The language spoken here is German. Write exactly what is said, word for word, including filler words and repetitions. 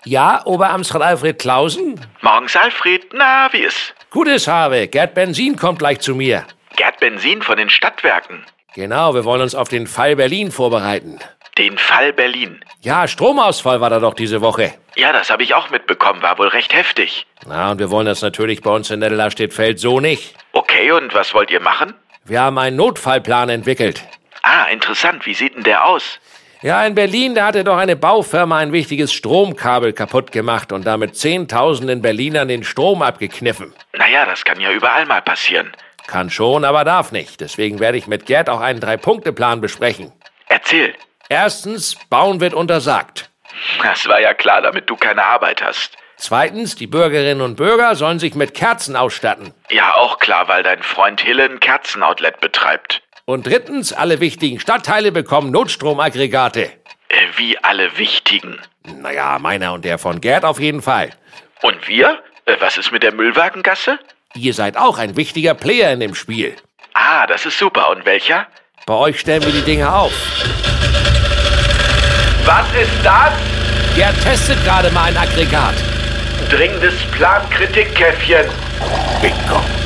Ja, Oberamtsrat Alfred Clausen? Morgens, Alfred. Na, wie ist? Gutes habe. Gerd Benzin kommt gleich zu mir. Gerd Benzin von den Stadtwerken. Genau, wir wollen uns auf den Fall Berlin vorbereiten. Den Fall Berlin? Ja, Stromausfall war da doch diese Woche. Ja, das habe ich auch mitbekommen. War wohl recht heftig. Na, und wir wollen das natürlich bei uns in Nettelstedt-Feld so nicht. Okay, und was wollt ihr machen? Wir haben einen Notfallplan entwickelt. Ah, interessant. Wie sieht denn der aus? Ja, in Berlin, da hatte doch eine Baufirma ein wichtiges Stromkabel kaputt gemacht und damit zehntausenden Berlinern den Strom abgekniffen. Naja, das kann ja überall mal passieren. Kann schon, aber darf nicht. Deswegen werde ich mit Gerd auch einen Drei-Punkte-Plan besprechen. Erzähl. Erstens, Bauen wird untersagt. Das war ja klar, damit du keine Arbeit hast. Zweitens, die Bürgerinnen und Bürger sollen sich mit Kerzen ausstatten. Ja, auch klar, weil dein Freund Hille ein Kerzenoutlet betreibt. Und drittens, alle wichtigen Stadtteile bekommen Notstromaggregate. Äh, wie alle wichtigen? Naja, meiner und der von Gerd auf jeden Fall. Und wir? Äh, was ist mit der Müllwagengasse? Ihr seid auch ein wichtiger Player in dem Spiel. Ah, das ist super. Und welcher? Bei euch stellen wir die Dinge auf. Was ist das? Gerd testet gerade mal ein Aggregat. Dringendes Plan-Kritikkäffchen. Bingo.